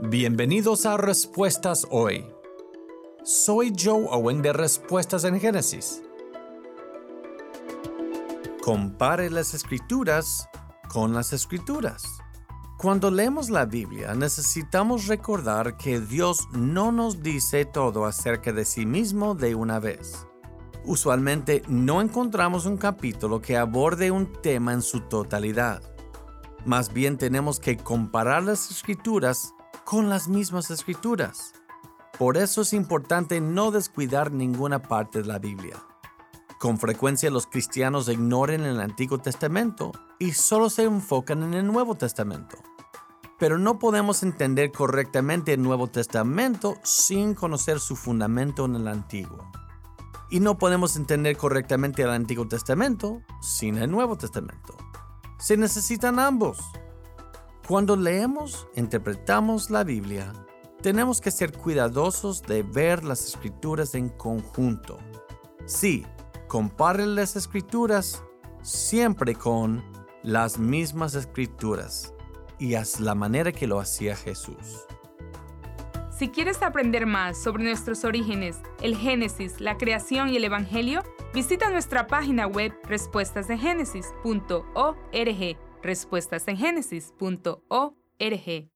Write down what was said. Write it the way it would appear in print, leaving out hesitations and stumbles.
Bienvenidos a Respuestas Hoy. Soy Joe Owen de Respuestas en Génesis. Compare las Escrituras con las Escrituras. Cuando leemos la Biblia, necesitamos recordar que Dios no nos dice todo acerca de sí mismo de una vez. Usualmente no encontramos un capítulo que aborde un tema en su totalidad. Más bien tenemos que comparar las Escrituras con las mismas Escrituras. Por eso es importante no descuidar ninguna parte de la Biblia. Con frecuencia los cristianos ignoran el Antiguo Testamento y solo se enfocan en el Nuevo Testamento. Pero no podemos entender correctamente el Nuevo Testamento sin conocer su fundamento en el Antiguo. Y no podemos entender correctamente el Antiguo Testamento sin el Nuevo Testamento. Se necesitan ambos. Cuando leemos, interpretamos la Biblia, tenemos que ser cuidadosos de ver las Escrituras en conjunto. Sí, compare las Escrituras siempre con las mismas Escrituras y a la manera que lo hacía Jesús. Si quieres aprender más sobre nuestros orígenes, el Génesis, la creación y el Evangelio, visita nuestra página web respuestasengenesis.org. respuestasengenesis.org